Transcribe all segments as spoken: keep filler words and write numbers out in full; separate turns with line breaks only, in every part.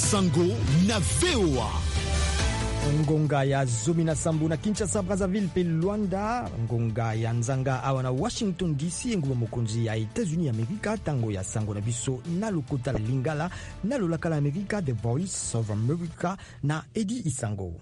Sango na V O A.
Ngonga ya Zomi na Sambu na Kinshasa, Brazzaville pe Luanda. Ngonga ya Nzanga awa na Washington D C. Nguwa mokonzi ya Etats-Unis Amerika. Tango ya Sango na biso na lokota la Lingala na lolakala Amerika, The Voice of America na Eddie Isango.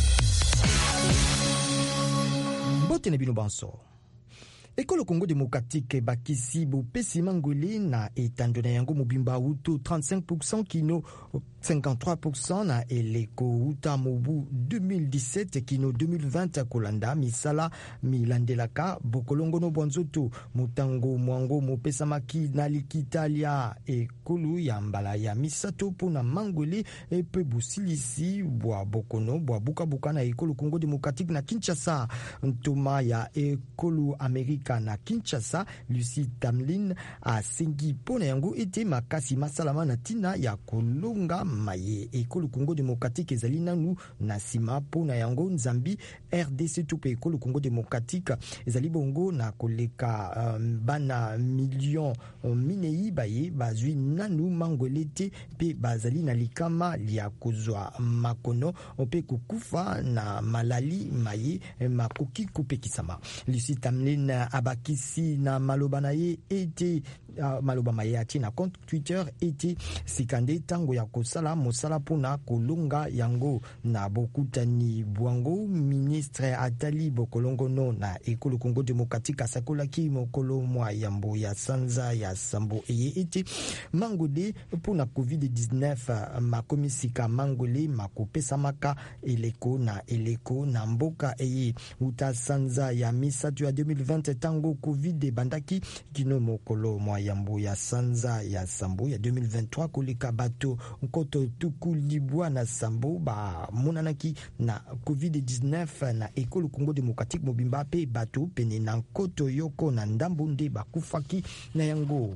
Mbote na bino banso. Ekolo Congo démocratique bakisi bopesi mangoli na etando na yango mobimba uto trente-cinq pour cent kino cinquante-trois pour cent na eleko uta mobu deux mille dix-sept kino deux mille vingt kolanda misala milandelaka bokolongo no bonzoto mutango mwango mopesa maki na likitalia ekolo ya mbala ya misato pona mangoli epe busilisi bwa bokono bwa buka buka na ekolo Congo démocratique na Kinshasa. Ntoma ya ekolo Amerika na Kinshasa, Lucie Tamlin a sengi pona yango ete makasi masalama na tina ya kolonga maye ekolo Congo démocratique ezali nanu na sima pona yango Nzambi R D C tupe ekolo Congo démocratique ezali bongo na koleka um, bana million um, minei baye bazwi nanu mangolete pe bazali na likama lia kozwa makono pe kukufa na malali maye makoki kupekisama. Lucie Tamlin abakisi na maloba na ye ete uh, maloba maye ati na compte Twitter ete sikande tango ya kosala mosala pona kolonga yango na bokutani bwango. Ministre Atali Bokolongo no na ekolo Congo démocratique asakolaki mokolo mwa yambo ya sanza ya sambo eye ete mangode pona covid dix-neuf makomisika mangole makopesa maka eleko na eleko na mboka eye uta sanza ya misatu ya deux mille vingt tango covid bandaki kino mokolo mwa yambo ya sanza ya sambo ya deux mille vingt-trois koleka bato nkoto tukulibwa na sambo ba monanaki na covid dix-neuf na ekolo Congo démocratique mobimba pe bato pene na nkoto yoko na ndambo nde bakufaki na yango.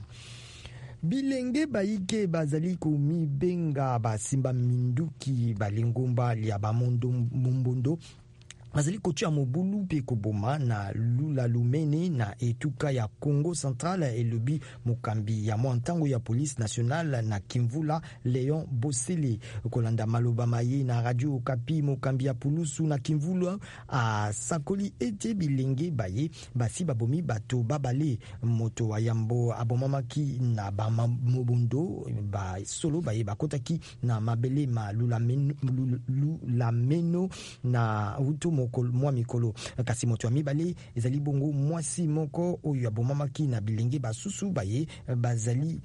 Bilenge baike bazali komi benga basimba minduki balingomba lia bamondo mumbondo bazali kotia mobulu pe koboma na lula lumene na etuka ya Congo Central elobi mokambi ya mwantango ya police nationale na Kimvula Leon Bosele kolanda maloba maye na radio Okapi. Mokambi ya pulusu na Kimvula a sakoli ete bilenge baye basi babomi bato babale moto wa yambo abomamaki na ba mobondo ba solo baye bakotaki na mabele ma lula meno, lula meno na uto mwa mikolo kasi moto wa mibale ezali bongo mwasi moko oyo abomamaki na bilenge basusu baye bazali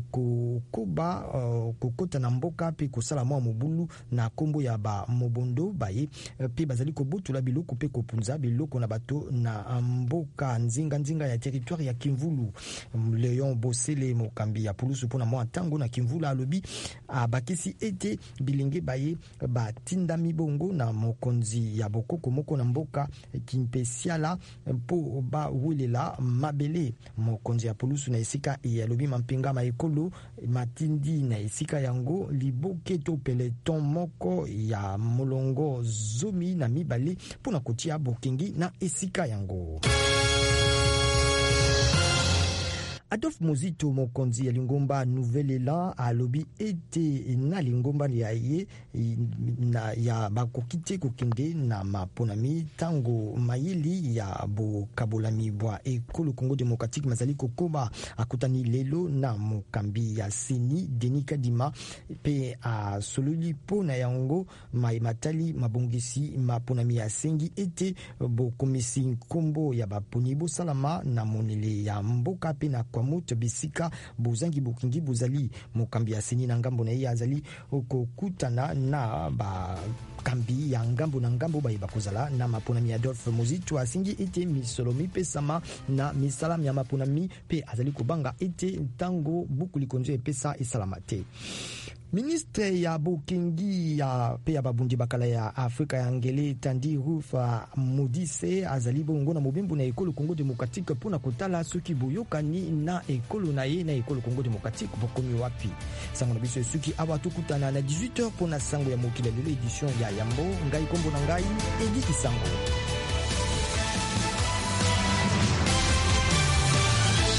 kokoba kokota na mboka pe kosala mwa mobulu na kombo ya ba mobondo baye pe bazali kobotula biloko pe kopunza biloko na bato na mboka nzinga nzinga ya territoire ya Kimvulu. Leon Bosele mokambi ya pulusu pona mwa tango na Kimvula alobi abakisi ete bilenge baye batinda mibongo na mokonzi ya bokoko moko na mboka kimpesiala po ba wulela mabele. Mokonzi ya pulusu na esika ya lobi mampinga maekolo matindi na esika yango liboke to peleton moko ya molongo zomi na mibale pona kotia bokengi na esika yango. Adolphe Mozito mokonzi ya lingomba Nouvelle-Élan alobi ete na lingomba ya ye na ya bakokite kokende na maponami tango mayili ya bokabolami bwa ekolo Congo démocratique mazali kokoba akutani lelo na mokambi ya Seni Denis Kadima pe a sololi pona yango mai matali mabongisi maponami ya sengi ete bokomisi nkombo ya baponi bo salama na monele ya mboka pe na kwa moto bisika bozangi bokingi bozali. Mokambi ya Seni na ngambo na ye azali okokutana na ba kambi ya ngambo na ngambo baye bakozala na maponami ya Adolphe Mozito asingi ete misolomi pe sama na misala ya maponami pe azali kobanga ete tango buku likonzo epesa esalamate. Ministre ya bokengi ya pe ya babundi bakala ya Afrika ya ngele Tandi Rufa Modise azali bongo na mobimbu na ekolo Congo démocratique pona kotala soki boyokani na ekolo na ye na ekolo Congo démocratique bokomi wapi. Sango na biso soki awa tukutana na dix-huit heures pona sango ya mokila lelo edition ya Yambo ngai kombo na ngai Eddie Isango.